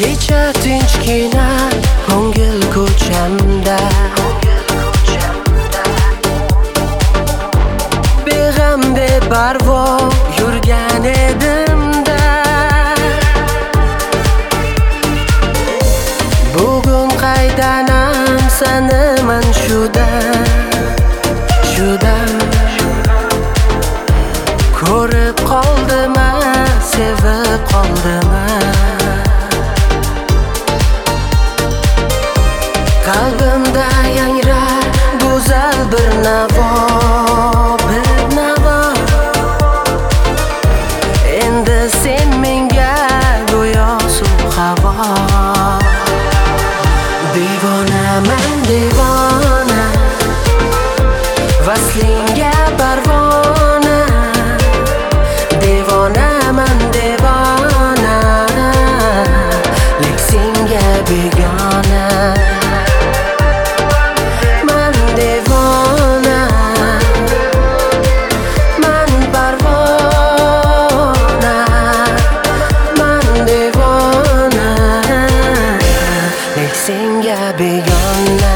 Kecha tinchgina ko'ngil ko'chamda beg'am beparvo yurgan edimda. Bugun qaydanam sanaman shudan ko'rib qoldima, sevib qoldima. Qalbimda yangrar go'zal bir navo, endi sen menga go'yo suv havo. Devonaman devona, vaslingga parvona. Devonaman devona, lek senga begona. Man devona, man parvona. Man devona, lek senga begona.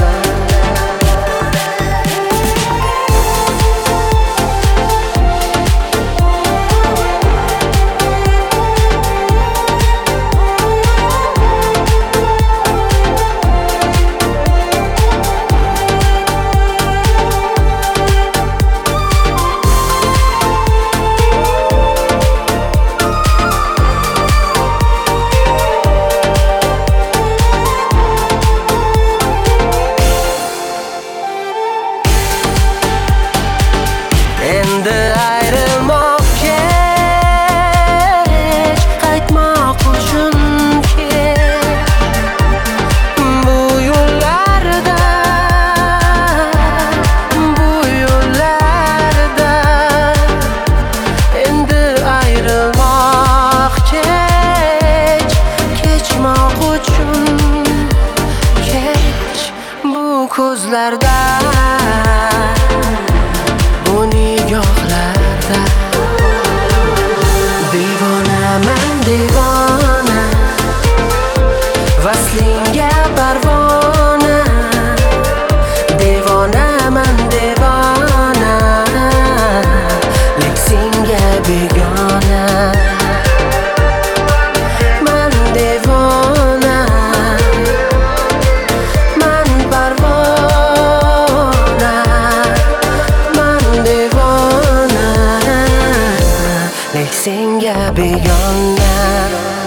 Endi ayrilmoq kech, qaytmoq uchun kech. Bu yo'llarda endi ayrilmoq kech, kechmoq uchun kech. Bu ko'zlarda, bu nigohlarda devonaman devona, vaslingga parvona. Devonaman devona, lek senga begona. Man devona, man parvona. Man devona, lek senga begona.